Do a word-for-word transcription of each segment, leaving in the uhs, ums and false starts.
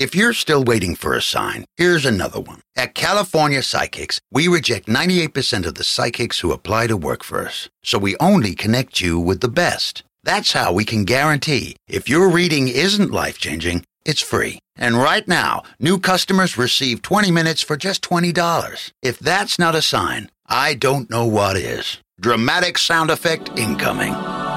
If you're still waiting for a sign, here's another one. At California Psychics, we reject ninety-eight percent of the psychics who apply to work for us. So we only connect you with the best. That's how we can guarantee if your reading isn't life-changing, it's free. And right now, new customers receive twenty minutes for just twenty dollars. If that's not a sign, I don't know what is. Dramatic sound effect incoming.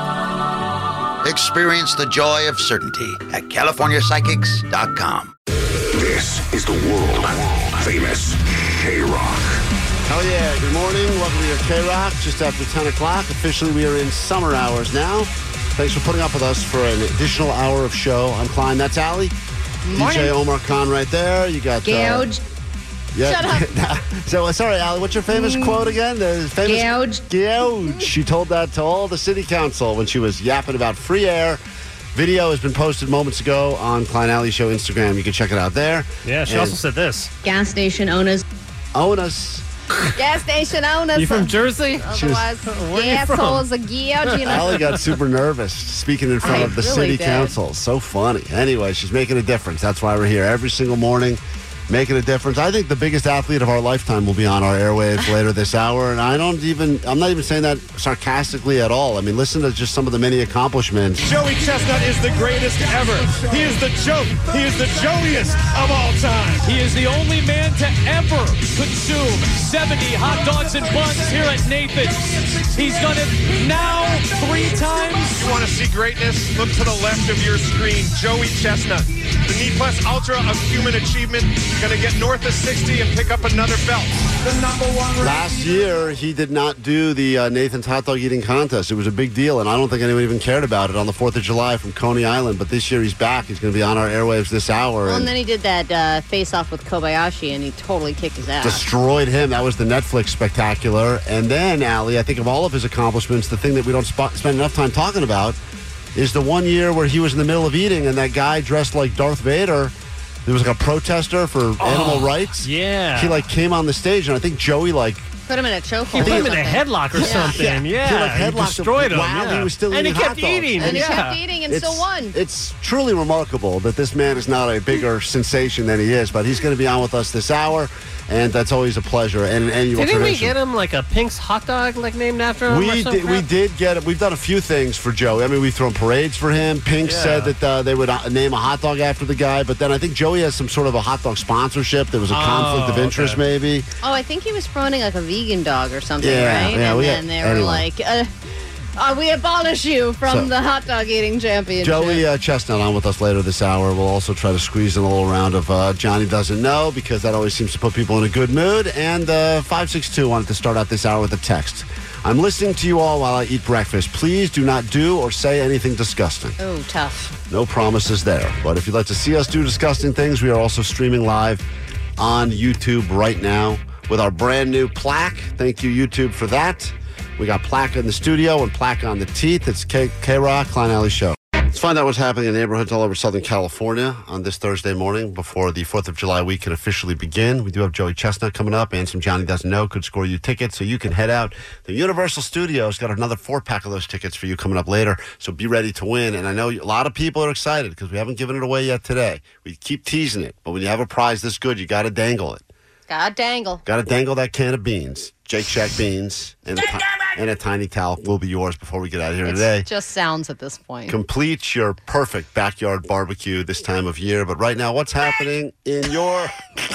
Experience the joy of certainty at California Psychics dot com. This is the world-famous K-Rock. Hell yeah, good morning. Welcome to your K-Rock. Just after ten o'clock. Officially, we are in summer hours now. Thanks for putting up with us for an additional hour of show. I'm Klein. That's Allie. Morning. D J Omar Khan right there. You got... Gouge. Uh, yeah. Shut up. so, sorry, Allie, what's your famous mm. quote again? The famous Gouge. Gouge. She told that to all the city council when she was yapping about free air. Video has been posted moments ago on Klein Alley Show Instagram. You can check it out there. Yeah, she and also said this. Gas station owners. Own us. Gas station owners. You from Jersey? Otherwise, Where you assholes are gouging us. Allie got super nervous speaking in front I of the really city did. council. So funny. Anyway, she's making a difference. That's why we're here every single morning, making a difference. I think the biggest athlete of our lifetime will be on our airwaves later this hour, and I don't even, I'm not even saying that sarcastically at all. I mean, listen to just some of the many accomplishments. Joey Chestnut is the greatest ever. He is the joke. He is the joeyest of all time. He is the only man to ever consume seventy hot dogs and buns here at Nathan's. He's done it now three times. You want to see greatness? Look to the left of your screen. Joey Chestnut, the Knee Plus Ultra of human achievement, going to get north of sixty and pick up another belt. The number one. Last year, he did not do the uh, Nathan's hot dog eating contest. It was a big deal, and I don't think anyone even cared about it on the fourth of July from Coney Island. But this year, he's back. He's going to be on our airwaves this hour. Well, and then he did that uh, face-off with Kobayashi, and he totally kicked his ass. Destroyed him. That was the Netflix spectacular. And then, Allie, I think of all of his accomplishments, the thing that we don't sp- spend enough time talking about is the one year where he was in the middle of eating, and that guy dressed like Darth Vader, there was like a protester for oh, animal rights. Yeah. He like came on the stage, and I think Joey like put him in a chokehold. He put him in a headlock or yeah. something. Yeah. yeah. He like headlocked he destroyed him. Wow, yeah. he was still and eating he kept hot dogs. eating. And he yeah. kept eating and it's, still won. It's truly remarkable that this man is not a bigger sensation than he is, but he's going to be on with us this hour, and that's always a pleasure and an annual Didn't tradition. we get him like a Pink's hot dog like named after him? We or did, we did get it. We've done a few things for Joey. I mean, we've thrown parades for him. Pink Yeah. said that uh, they would uh, name a hot dog after the guy, but then I think Joey has some sort of a hot dog sponsorship. There was a Oh, conflict of interest, okay. maybe. Oh, I think he was promoting like a vegan dog or something, Yeah, right? yeah, and we then had- they were anyway. like, uh, uh, we abolish you from So- the hot dog eating championship. Joey uh, Chestnut on with us later this hour. We'll also try to squeeze in a little round of uh, Johnny Doesn't Know, because that always seems to put people in a good mood. And uh, five six two wanted to start out this hour with a text. I'm listening to you all while I eat breakfast. Please do not do or say anything disgusting. Oh, tough. No promises there. But if you'd like to see us do disgusting things, we are also streaming live on YouTube right now with our brand new plaque. Thank you, YouTube, for that. We got plaque in the studio and plaque on the teeth. It's K- K-Rock, Klein Alley Show. Let's find out what's happening in neighborhoods all over Southern California on this Thursday morning before the fourth of July week can officially begin. We do have Joey Chestnut coming up, and some Johnny Doesn't Know could score you tickets, so you can head out. The Universal Studios got another four-pack of those tickets for you coming up later, so be ready to win. And I know a lot of people are excited because we haven't given it away yet today. We keep teasing it, but when you have a prize this good, you got to dangle it. God dangle. Got to dangle that can of beans. Jake Shack beans and a, ti- and a tiny towel will be yours before we get out of here It today. just sounds at this point. Complete your perfect backyard barbecue this time of year. But right now, what's happening in your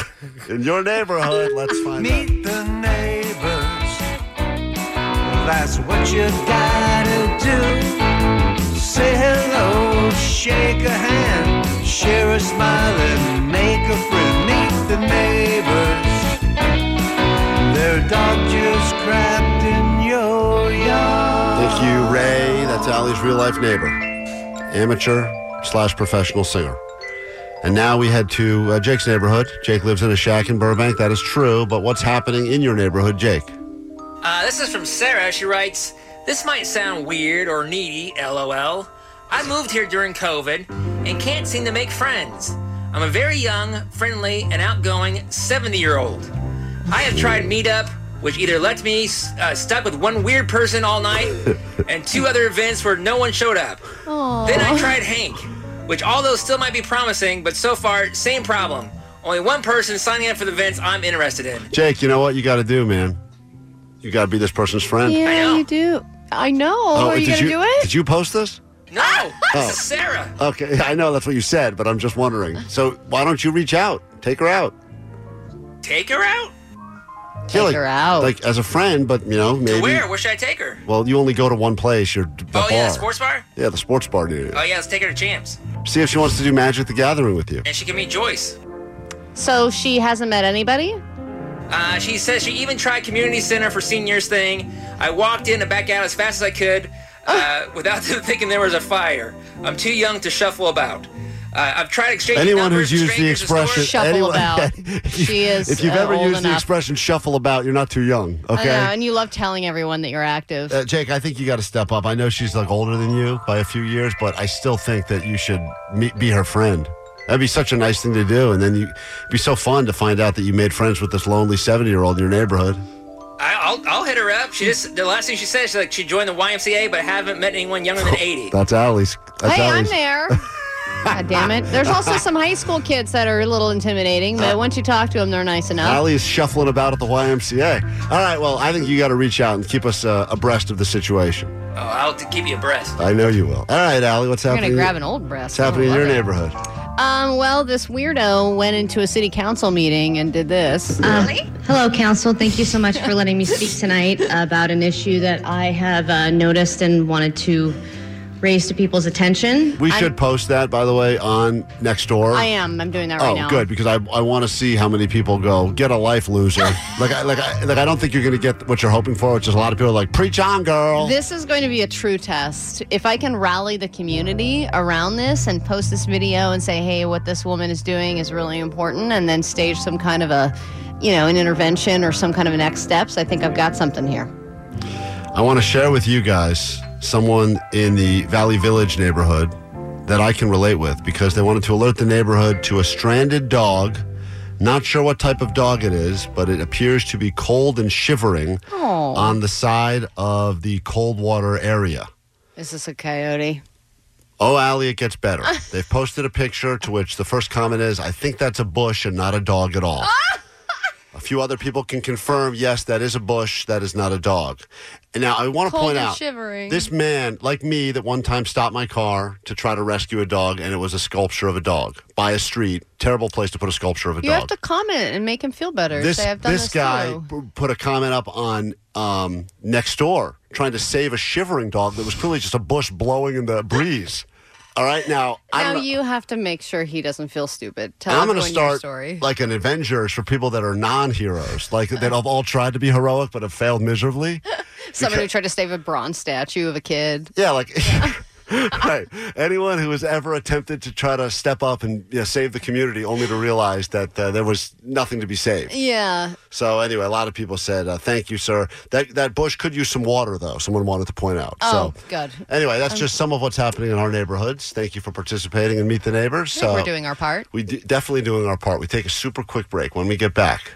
in your neighborhood? Let's find out. Meet the neighbors. That's what you gotta do. Say hello, shake a hand, share a smile, and make a friend. Meet the neighbors. Their dog just crapped in your yard. Thank you, Ray. That's Allie's real-life neighbor. Amateur slash professional singer. And now we head to uh, Jake's neighborhood. Jake lives in a shack in Burbank. That is true. But what's happening in your neighborhood, Jake? Uh, this is from Sarah. She writes, "This might sound weird or needy, LOL. I moved here during COVID and can't seem to make friends. I'm a very young, friendly, and outgoing seventy-year-old. I have tried Meetup, which either lets me uh, stuck with one weird person all night, and two other events where no one showed up. Aww. Then I tried Hank, which although still might be promising, but so far, same problem. Only one person signing up for the events I'm interested in. Jake, you know what you got to do, man? You got to be this person's friend. Yeah, I know. you do. I know. Oh, Are you did going to do it? Did you post this? No, this Oh. is Sarah. Okay, I know that's what you said, but I'm just wondering. So why don't you reach out? Take her out. Take her out? Yeah, Take like, her out. Like as a friend, but you know, maybe. To where? Where should I take her? Well, you only go to one place. You're the Oh, bar. yeah, the sports bar? Yeah, the sports bar near you. Oh, yeah, let's take her to Champs. See if she wants to do Magic the Gathering with you. And she can meet Joyce. So she hasn't met anybody? Uh, she says she even tried community center for seniors thing. I walked in and back out as fast as I could uh, without them thinking there was a fire. I'm too young to shuffle about. Uh, I've tried exchanging Anyone numbers who's with used the strangers in expression stores. Shuffle anyone- about. if you- She is, If you've uh, ever old used the enough. expression "shuffle about," you're not too young. Okay. I know, and you love telling everyone that you're active. Uh, Jake, I think you got to step up. I know she's like older than you by a few years, but I still think that you should meet, be her friend. That'd be such a nice thing to do, and then you it'd be so fun to find out that you made friends with this lonely seventy-year-old in your neighborhood. I, I'll, I'll hit her up. She just the last thing she said, she's like she joined the Y M C A, but I haven't met anyone younger than eighty. That's Allie's. That's Hey, I'm Allie's. there. God damn it. There's also some high school kids that are a little intimidating, but once you talk to them, they're nice enough. Allie is shuffling about at the Y M C A. All right, well, I think you got to reach out and keep us uh, abreast of the situation. Oh, I'll t- keep you abreast. I know you will. All right, Allie, what's You're happening? going to grab an old breast. What's happening in I your love it. neighborhood? Um, well, this weirdo went into a city council meeting and did this. Uh, hello, council. Thank you so much for letting me speak tonight about an issue that I have uh, noticed and wanted to raise to people's attention. We should post that, by the way, on Nextdoor. I am. I'm doing that right Oh, now. good, because I, I want to see how many people go, get a life, loser. like, I, like, I, like, I don't think you're going to get what you're hoping for, which is a lot of people are like, preach on, girl. This is going to be a true test. If I can rally the community around this and post this video and say, hey, what this woman is doing is really important, and then stage some kind of a, you know, an intervention or some kind of next steps, I think I've got something here. I want to share with you guys someone in the Valley Village neighborhood that I can relate with because they wanted to alert the neighborhood to a stranded dog. Not sure what type of dog it is, but it appears to be cold and shivering Oh. on the side of the Coldwater area. Is this a coyote? Oh, Allie, it gets better. They've posted a picture to which the first comment is, I think that's a bush and not a dog at all. A few other people can confirm, yes, that is a bush, that is not a dog. And now I want to Cold point and out, shivering. this man, like me, that one time stopped my car to try to rescue a dog, and it was a sculpture of a dog by a street. Terrible place to put a sculpture of a You dog. have to comment and make him feel better. This, Say, I've done this this guy too. p- put a comment up on um, Nextdoor trying to save a shivering dog that was clearly just a bush blowing in the breeze. All right, now, I Now don't know. you have to make sure he doesn't feel stupid. Tell I'm going to everyone your start story. like an Avengers for people that are non-heroes, like that have all tried to be heroic but have failed miserably. Someone who tried to save a bronze statue of a kid. Yeah, like right. Anyone who has ever attempted to try to step up and you know, save the community, only to realize that uh, there was nothing to be saved. Yeah. So anyway, a lot of people said, uh, "Thank you, sir." That that bush could use some water, though. Someone wanted to point out. Oh, so good. anyway, that's just some of what's happening in our neighborhoods. Thank you for participating and Meet the Neighbors. I think So we're doing our part. We d- definitely doing our part. We take a super quick break. When we get back,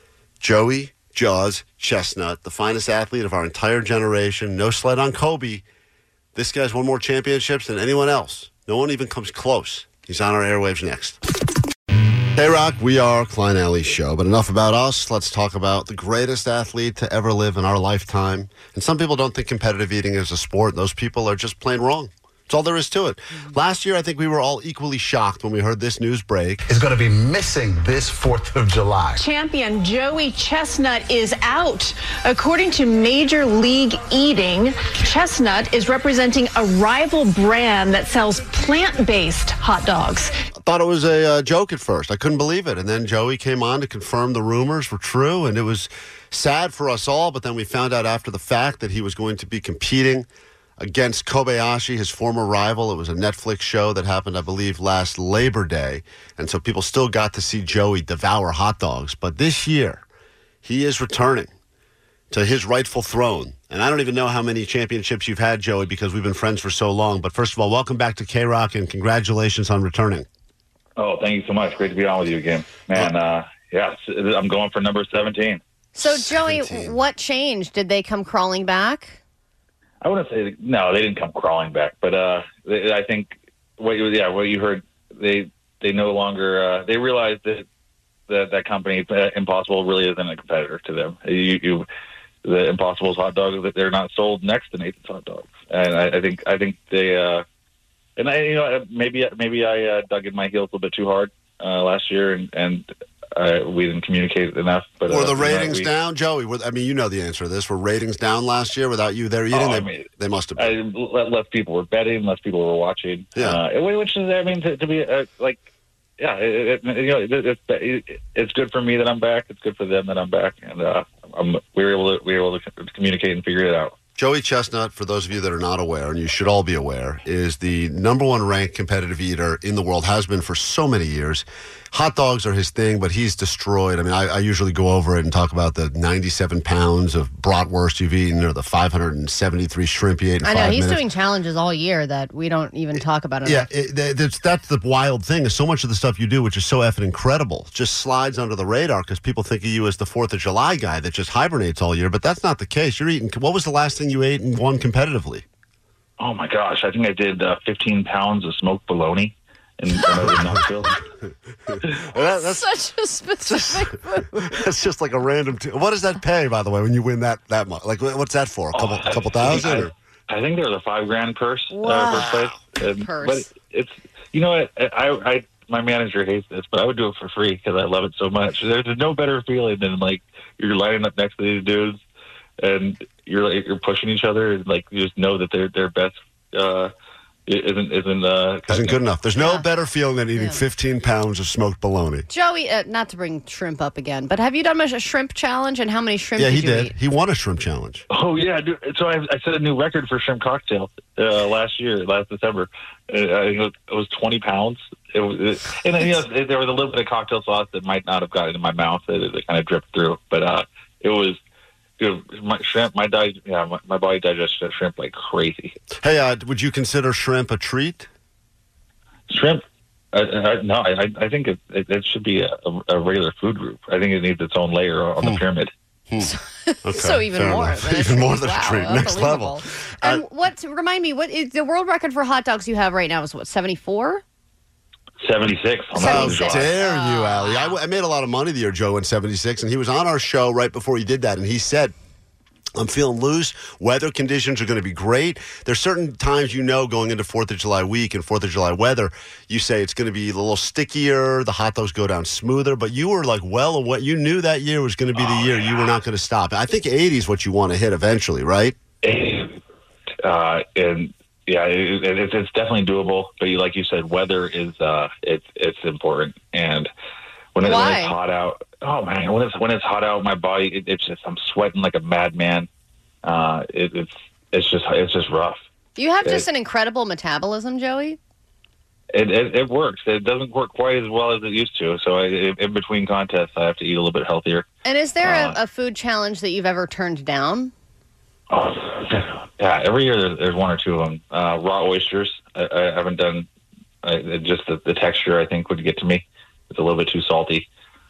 Joey Jaws Chestnut, the finest athlete of our entire generation. No sled on Kobe. This guy's won more championships than anyone else. No one even comes close. He's on our airwaves next. Hey, Rock, we are Klein Alley's show, but enough about us. Let's talk about the greatest athlete to ever live in our lifetime. And some people don't think competitive eating is a sport. Those people are just plain wrong. That's all there is to it. Last year, I think we were all equally shocked when we heard this news break. Is going to be missing this fourth of July. Champion Joey Chestnut is out. According to Major League Eating, Chestnut is representing a rival brand that sells plant-based hot dogs. I thought it was a uh, joke at first. I couldn't believe it. And then Joey came on to confirm the rumors were true, and it was sad for us all. But then we found out after the fact that he was going to be competing against Kobayashi, his former rival. It was a Netflix show that happened, I believe, last Labor Day. And so people still got to see Joey devour hot dogs. But this year, he is returning to his rightful throne. And I don't even know how many championships you've had, Joey, because we've been friends for so long. But first of all, welcome back to K-Rock, and congratulations on returning. Oh, thank you so much. Great to be on with you again. Man, uh, yeah, I'm going for number seventeen. So, Joey, what changed? Did they come crawling back? I wouldn't say, no, they didn't come crawling back, but uh, they, I think what you yeah what you heard. They they no longer uh, they realized that that that company uh, Impossible really isn't a competitor to them. You, you the Impossible's hot dogs that they're not sold next to Nathan's hot dogs, and I, I think I think they uh, and I you know maybe maybe I uh, dug in my heels a little bit too hard uh, last year and and. Uh, we didn't communicate enough. But, were uh, the ratings we, down, Joey? Were, I mean, you know the answer to this. Were ratings down last year without you there eating? Oh, they, I mean, they must have been. I, less people were betting, less people were watching. Yeah. Uh, which is, I mean, to, to be uh, like, yeah, it, it, you know, it, it, it, it's good for me that I'm back. It's good for them that I'm back, and uh, I'm, we were able to we were able to communicate and figure it out. Joey Chestnut, for those of you that are not aware, and you should all be aware, is the number one ranked competitive eater in the world, has been for so many years. Hot dogs are his thing, but he's destroyed. I mean, I, I usually go over it and talk about the ninety-seven pounds of bratwurst you've eaten or the five hundred seventy-three shrimp you ate in I know, five he's minutes. doing challenges all year that we don't even talk about enough. Yeah, it, that's, that's the wild thing is so much of the stuff you do, which is so effing incredible, just slides under the radar because people think of you as the fourth of July guy that just hibernates all year, but that's not the case. You're eating, what was the last thing you ate and won competitively? Oh, my gosh. I think I did uh, fifteen pounds of smoked bologna. And I was in Knoxville. That, that's such a specific food. That's just like a random. T- what does that pay, by the way, when you win that that much? Like, what's that for? A couple, Oh, couple thousand? I, Or? I think there was a five grand purse. Wow. Uh, first place. And, Purse. But it's you know what I, I my manager hates this, but I would do it for free because I love it so much. There's no better feeling than like you're lining up next to these dudes and you're like you're pushing each other and like you just know that they're their best. Uh, Isn't isn't uh, Isn't good enough. There's no Yeah. better feeling than eating Yeah. fifteen pounds of smoked bologna. Joey, uh, not to bring shrimp up again, but have you done much a shrimp challenge, and how many shrimp Yeah, did he you did. eat? He won a shrimp challenge. Oh yeah, dude. So I, I set a new record for shrimp cocktail uh, last year, last December. Uh, I think it was, it was twenty pounds. It was, it, and then, you know, there was a little bit of cocktail sauce that might not have gotten in my mouth. It, it kind of dripped through, but uh, it was. Dude, my shrimp, my di- yeah, my, my body digests shrimp like crazy. Hey, uh, would you consider shrimp a treat? Shrimp, uh, uh, no, I, I think it, it, it should be a, a regular food group. I think it needs its own layer on the pyramid. Okay, So even fair more enough. than a even treat. more than Wow, a treat. Next unbelievable. level. And Uh, what? Remind me, what is the world record for hot dogs you have right now? Is what seventy-four? seventy-six. On How the dare you, Allie? I, I made a lot of money the year Joe went seventy-six, and he was on our show right before he did that, and he said, I'm feeling loose. Weather conditions are going to be great. There's certain times you know going into fourth of July week and fourth of July weather, you say it's going to be a little stickier, the hot dogs go down smoother, but you were like well aware. You knew that year was going to be the Oh, year yeah. you were not going to stop. I think eighty is what you want to hit eventually, right? Uh, and yeah, it, it, it's definitely doable. But you, like you said, weather is uh, it's it's important. And when, it, when Why? it's hot out, oh man, when it's when it's hot out, my body it, it's just I'm sweating like a madman. Uh, it, it's it's just it's just rough. You have It- just an incredible metabolism, Joey. It, it it works. It doesn't work quite as well as it used to. So I, in between contests, I have to eat a little bit healthier. And is there Uh, a, a food challenge that you've ever turned down? Oh, yeah, every year there's, there's one or two of them. Uh, raw oysters. I, I haven't done. I, it just the, the texture, I think, would get to me. It's a little bit too salty.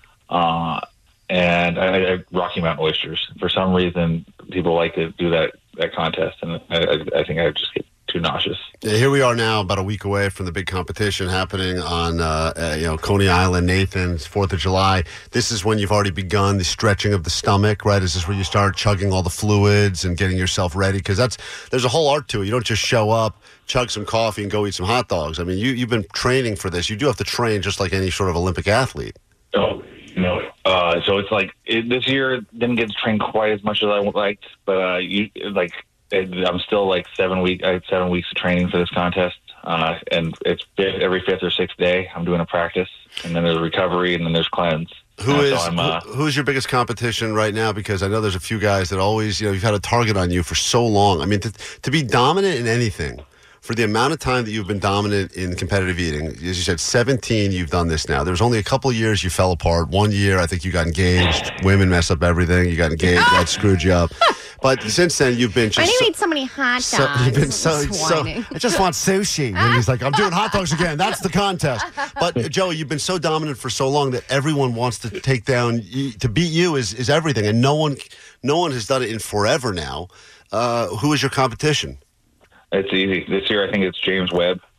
Uh, and I, I, Rocky Mountain oysters. For some reason, people like to do that that contest, and I, I, I think I would just get too nauseous. Yeah, here we are now, about a week away from the big competition happening on, uh, uh, you know, Coney Island, Nathan's, fourth of July. This is when you've already begun the stretching of the stomach, right? Is this where you start chugging all the fluids and getting yourself ready? Because that's there's a whole art to it. You don't just show up, chug some coffee, and go eat some hot dogs. I mean, you, you've been training for this. You do have to train just like any sort of Olympic athlete. Oh, you know, uh, so it's like it, this year didn't get to train quite as much as I liked, but uh, you like it, I'm still like seven week. I had seven weeks of training for this contest, uh, and it's fifth, every fifth or sixth day I'm doing a practice, and then there's recovery, and then there's cleanse. Who Uh, is so I'm, uh, who, who's your biggest competition right now? Because I know there's a few guys that always, you know, you've had a target on you for so long. I mean, to, to be dominant in anything, for the amount of time that you've been dominant in competitive eating, as you said, seventeen, you've done this now. There was only a couple of years you fell apart. One year, I think you got engaged. Women mess up everything. You got engaged. That screwed you up. But since then, you've been just I so, didn't eat so many hot dogs. so, you've been so, so, Whining. I just want sushi. And he's like, I'm doing hot dogs again. That's the contest. But, Joey, you've been so dominant for so long that everyone wants to take down, you- to beat you is, is everything. And no one no one has done it in forever now. Uh, who is your competition? It's easy. This year, I think it's James Webb.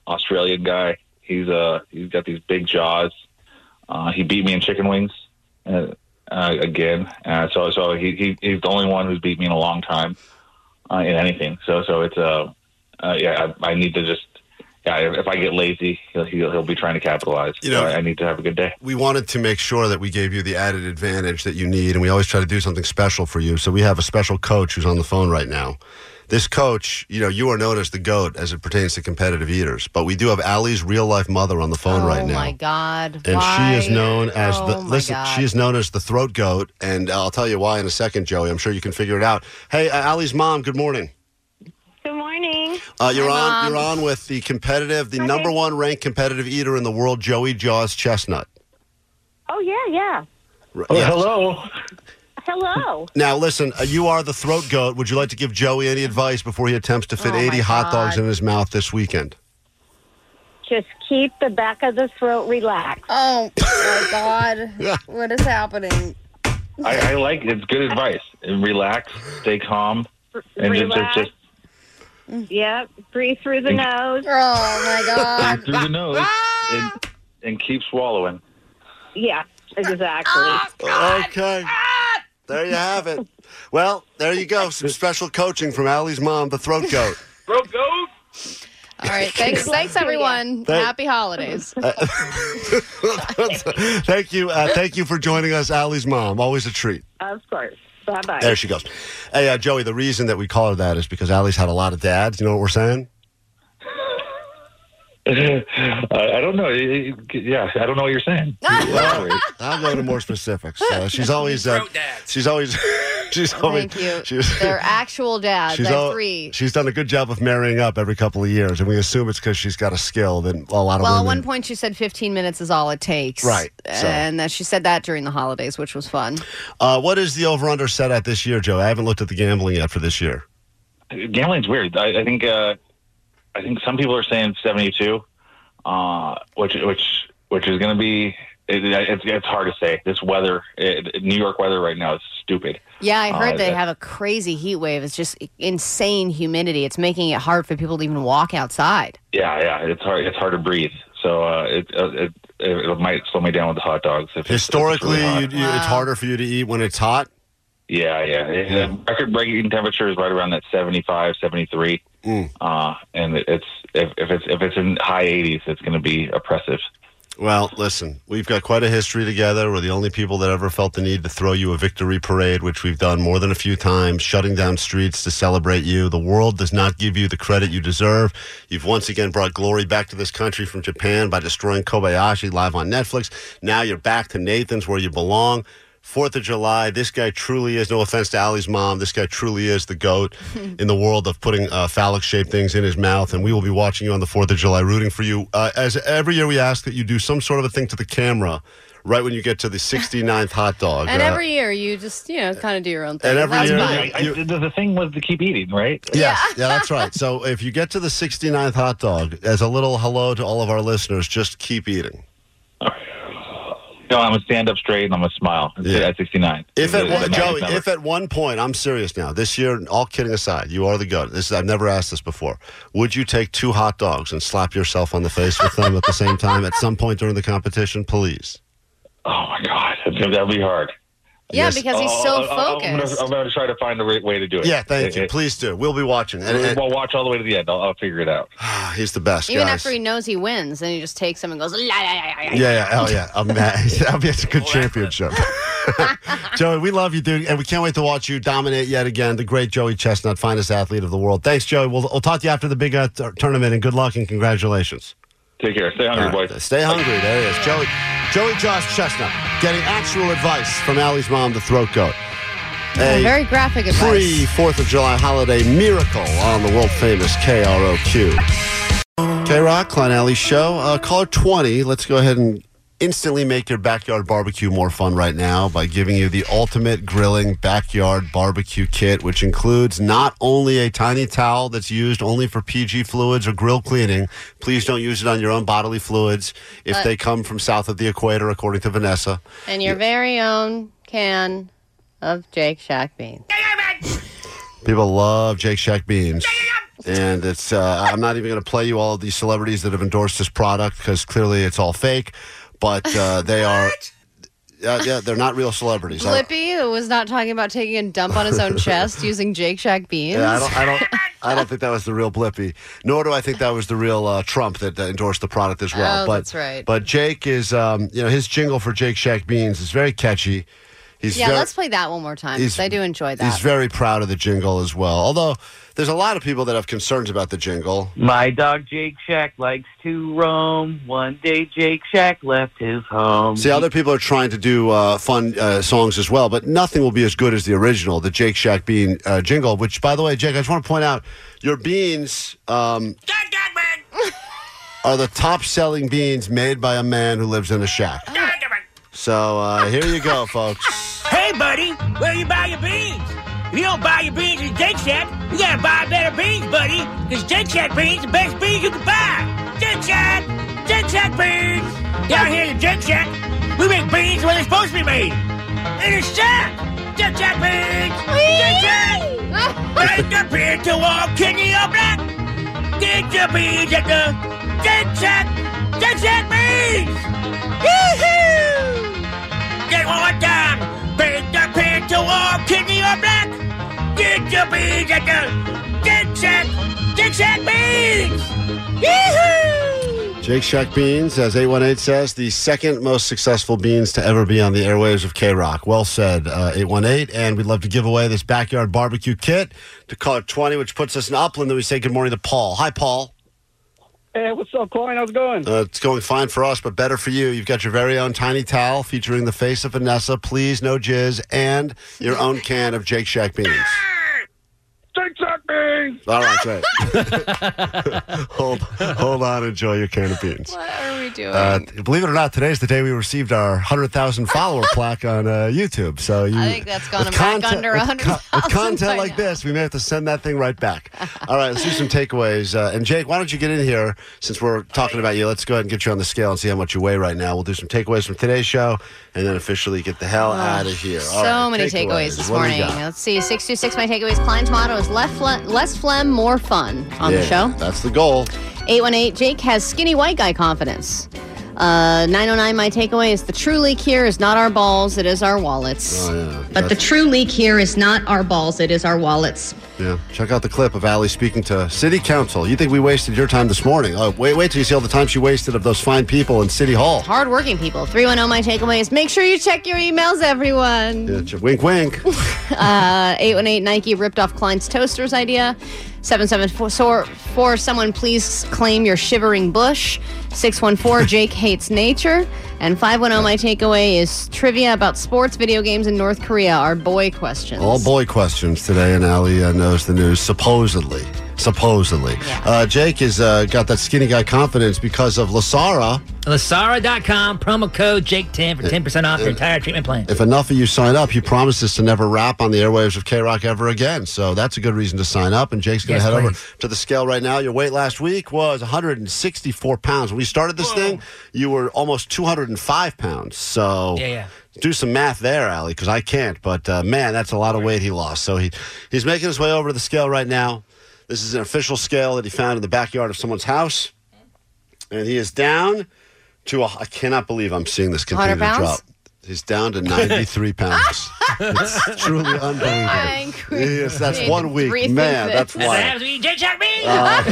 Australian guy. He's uh he's got these big jaws. Uh, he beat me in chicken wings uh, uh, again. Uh, so so he, he he's the only one who's beat me in a long time uh, in anything. So so it's uh, uh yeah I, I need to just yeah if I get lazy he'll he'll, he'll be trying to capitalize. You know, so I, I need to have a good day. We wanted to make sure that we gave you the added advantage that you need, and we always try to do something special for you. So we have a special coach who's on the phone right now. This coach, you know, you are known as the GOAT as it pertains to competitive eaters, but we do have Allie's real-life mother on the phone oh right now. Oh, my God. And why? she is known as oh the, my listen, God. she is known as the throat goat, and I'll tell you why in a second, Joey. I'm sure you can figure it out. Hey, uh, Allie's mom, good morning. Good morning. Uh, you're Hi, on. Mom. You're on with the competitive, the Hi. number one ranked competitive eater in the world, Joey Jaws Chestnut. Oh, yeah, yeah. R- Oh, yes. hello. Hello. Now, listen, uh, you are the throat goat. Would you like to give Joey any advice before he attempts to fit Oh, eighty my hot dogs God. in his mouth this weekend? Just keep the back of the throat relaxed. Oh, my God. What is happening? I, I like it's good advice. And relax, stay calm, and just, Relax. just Yep. Breathe through the nose. Oh, my God. breathe through the nose and, and keep swallowing. Yeah, exactly. Okay. There you have it. Well, there you go. Some special coaching from Allie's mom, the throat goat. Throat goat. All right. Thanks, thanks everyone. Thank- Happy holidays. Thank you. Uh, thank you for joining us, Allie's mom. Always a treat. Of course. Bye-bye. There she goes. Hey, uh, Joey, the reason that we call her that is because Allie's had a lot of dads. You know what we're saying? I I don't know. Yeah, I don't know what you're saying. Well, I'll go to more specifics. Uh, she's always, uh, she's always, she's always. Thank you. She's, They're actual dads. she's I have al- three. She's done a good job of marrying up every couple of years, and we assume it's because she's got a skill that a lot of Well, at women. one point she said fifteen minutes is all it takes. Right, so. And that she said that during the holidays, which was fun. Uh, what is the over/under set at this year, Joe? I haven't looked at the gambling yet for this year. Gambling's weird. I, I think. Uh, I think some people are saying seventy-two, uh, which which which is going to be. It, it's it's hard to say. This weather, it, New York weather right now is stupid. Yeah, I heard Uh, they have a crazy heat wave. It's just insane humidity. It's making it hard for people to even walk outside. Yeah, yeah. It's hard. It's hard to breathe. So uh, it, uh, it it it might slow me down with the hot dogs. If it's- if it's Historically, really hot. you, you, it's harder for you to eat when it's hot. Yeah, yeah. Yeah. Record breaking temperature is right around that seventy-five, seventy-three. Mm. Uh, and it's if, if it's if it's in high eighties, it's going to be oppressive. Well, listen, we've got quite a history together. We're the only people that ever felt the need to throw you a victory parade, which we've done more than a few times, shutting down streets to celebrate you. The world does not give you the credit you deserve. You've once again brought glory back to this country from Japan by destroying Kobayashi live on Netflix. Now you're back to Nathan's where you belong. Fourth of July, this guy truly is, no offense to Allie's mom, this guy truly is the GOAT in the world of putting uh, phallic-shaped things in his mouth, and we will be watching you on the fourth of July, rooting for you. Uh, as every year we ask that you do some sort of a thing to the camera right when you get to the sixty-ninth hot dog. And Uh, every year you just, you know, kind of do your own thing. And every That's year- fine. I, I, the, the thing was to keep eating, right? Yes, yeah, that's right. So if you get to the sixty-ninth hot dog, as a little hello to all of our listeners, just keep eating. No, I'm gonna stand up straight and I'm gonna smile Yeah. at sixty-nine. If at It's a one, magic Joey, number. if at one point, I'm serious now. This year, all kidding aside, you are the GOAT. This is, I've never asked this before. Would you take two hot dogs and slap yourself on the face with them at the same time at some point during the competition, please? Oh my God, that'd be hard. Yeah, Yes. because he's Oh, so oh, oh, I'm gonna, focused. I'm gonna try to find a right way to do it. Yeah, thank It- you. it- Please do. We'll be watching. And, and- We'll watch all the way to the end. I'll, I'll figure it out. he's the best, Even guys. after he knows he wins, then he just takes him and goes, la, la, la, la, la. Yeah, yeah, oh yeah. I'm mad. That'll be it's a good championship. Joey, we love you, dude, and we can't wait to watch you dominate yet again. The great Joey Chestnut, finest athlete of the world. Thanks, Joey. We'll, we'll talk to you after the big uh, t- tournament, and good luck and congratulations. Take care. Stay hungry, All right, boys. Stay hungry. There he is. Joey, Joey Josh Chestnut, getting actual advice from Allie's mom, the throat goat. Yeah, very graphic advice. Free fourth of July holiday miracle on the world-famous K R O Q. K-Rock, Klein Alley Show. Uh, caller twenty, let's go ahead and instantly make your backyard barbecue more fun right now by giving you the ultimate grilling backyard barbecue kit, which includes not only a tiny towel that's used only for P G fluids or grill cleaning. Please don't use it on your own bodily fluids if Uh, they come from south of the equator, according to Vanessa. And your very own can of Jake Shack beans. People love Jake Shack beans. And it's uh, I'm not even going to play you all of these celebrities that have endorsed this product because clearly it's all fake. But uh, they are, uh, yeah, they're not real celebrities. I- Blippi, who was not talking about taking a dump on his own chest using Jake Shack beans. Yeah, I don't, I don't, I don't think that was the real Blippi. Nor do I think that was the real uh, Trump that uh, endorsed the product as well. Oh, but, that's right. But Jake is, um, you know, his jingle for Jake Shack beans is very catchy. He's yeah, very, let's play that one more time he's- because I do enjoy that. He's very proud of the jingle as well. Although there's a lot of people that have concerns about the jingle. My dog Jake Shack likes to roam. One day Jake Shack left his home. See, other people are trying to do uh, fun uh, songs as well, but nothing will be as good as the original, the Jake Shack bean uh, jingle. Which, by the way, Jake, I just want to point out, your beans um, are the top-selling beans made by a man who lives in a shack. So uh, here you go, folks. Hey, buddy, where you buy your beans? If you don't buy your beans at Jake Shack, you gotta buy better beans, buddy. Because Jake Shack beans are the best beans you can buy. Jake Shack! Jake Shack beans! Down here at Jake Shack, we make beans where they're supposed to be made. In a shack! Jake Shack beans! Jake Shack! Break the beer to walk in the black. Get your beans at the Jake Shack! Jake Shack beans! Yoo-hoo! Get one more time! Break the beer to walk in the black. Get your beans at the Jake Shack! Jake Shack beans! Yoo-hoo! Jake Shack beans, as eight one eight says, the second most successful beans to ever be on the airwaves of K-Rock. Well said, uh, eight one eight. And we'd love to give away this backyard barbecue kit to caller twenty, which puts us in Upland. Then we say good morning to Paul. Hi, Paul. Hey, what's up, Corey? How's it going? Uh, it's going fine for us, but better for you. You've got your very own tiny towel featuring the face of Vanessa, please, no jizz, and your own can of Jake Shack beans. Jake Shack beans! All right, great. hold, hold on, enjoy your can of beans. What are we doing? Uh, believe it or not, today's the day we received our one hundred thousand follower plaque on uh, YouTube. So you, I think that's gone with back content- under with one hundred thousand. co- with content like this, we may have to send that thing right back. All right, let's do some takeaways. Uh, and Jake, why don't you get in here since we're talking about you? Let's go ahead and get you on the scale and see how much you weigh right now. We'll do some takeaways from today's show and then officially get the hell out of here. All So right, many takeaways this What do we morning. got? Let's see. six two six, my takeaways. Klein's motto is less, phlegm, less phlegm, more fun on Yeah, the show. That's the goal. eight one eight, Jake has skinny white guy confidence. Uh, nine oh nine, my takeaway is the true leak here is not our balls, it is our wallets. Oh, yeah. But the true leak here is not our balls, it is our wallets. Yeah, check out the clip of Allie speaking to City Council. You think we wasted your time this morning? Oh, wait, wait till you see all the time she wasted of those fine people in City Hall. Hardworking people. three one zero, my takeaway is make sure you check your emails, everyone. Yeah, ch- wink, wink. Uh, eight one eight, Nike ripped off Klein's toasters idea. seven seven four, someone please claim your shivering bush. six one four, Jake hates nature. And five one zero, my takeaway is trivia about sports, video games in North Korea are boy questions. All boy questions today, and Allie uh, knows the news, supposedly. Supposedly. Uh, Jake has uh, got that skinny guy confidence because of Lasara. Lasara dot com, promo code Jake ten for ten percent off your entire treatment plan. If enough of you sign up, he promises to never rap on the airwaves of K-Rock ever again. So that's a good reason to sign up. And Jake's going to Yes, head over please. to the scale right now. Your weight last week was one hundred sixty-four pounds. When we started this thing, you were almost two hundred five pounds. So Yeah, yeah. do some math there, Allie, because I can't. But, uh, man, that's a lot of weight he lost. So he, he's making his way over to the scale right now. This is an official scale that he found in the backyard of someone's house. And he is down to, a, I cannot believe I'm seeing this continue to one hundred drop. pounds? He's down to ninety-three pounds. It's truly unbelievable. Yes, that's one week. Man, that's That's what why. happens when you Jake Shack beans.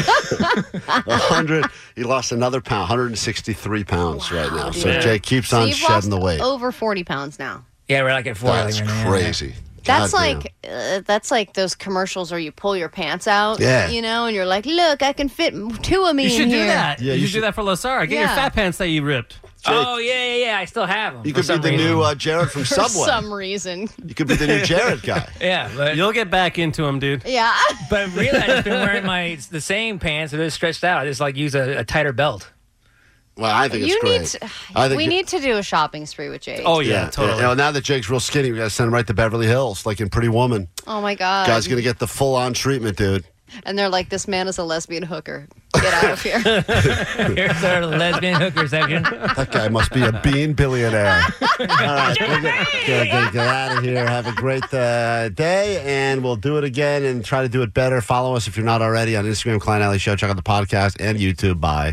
Uh, one hundred. He lost another pound, one hundred sixty-three pounds right now. So Yeah. Jake keeps So on you've shedding lost the weight. over forty pounds now. Yeah, we're like at four. That's right now. crazy. That's God damn. like uh, that's like those commercials where you pull your pants out, Yeah. you know, and you're like, "Look, I can fit two of me You in should do here." that. you, should do that for Lasara. Get your Yeah. fat pants that you ripped. Oh, yeah, yeah, yeah. I still have them. You could be the new uh, Jared from For Subway. some reason. You could be the new Jared guy. Yeah, but You'll get back into them, dude. Yeah. But really, I've just been wearing my it's the same pants. They're stretched out. I just like use a, a tighter belt. Well, I think it's You great. need. To, I think we it- need to do a shopping spree with Jake. Oh, yeah, totally. You know, now that Jake's real skinny, we got to send him right to Beverly Hills, like in Pretty Woman. Oh my god. Guy's going to get the full-on treatment, dude. And they're like, "This man is a lesbian hooker." Get out of here. Here's our lesbian hooker section. That guy must be a bean billionaire. All right, we're gonna get, get, get out of here. Have a great uh, day, and we'll do it again and try to do it better. Follow us if you're not already on Instagram, Klein Alley Show. Check out the podcast and YouTube. Bye.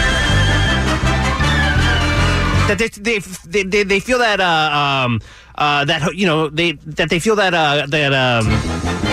That they they they, they, they feel that uh, um uh that you know they that they feel that uh that um.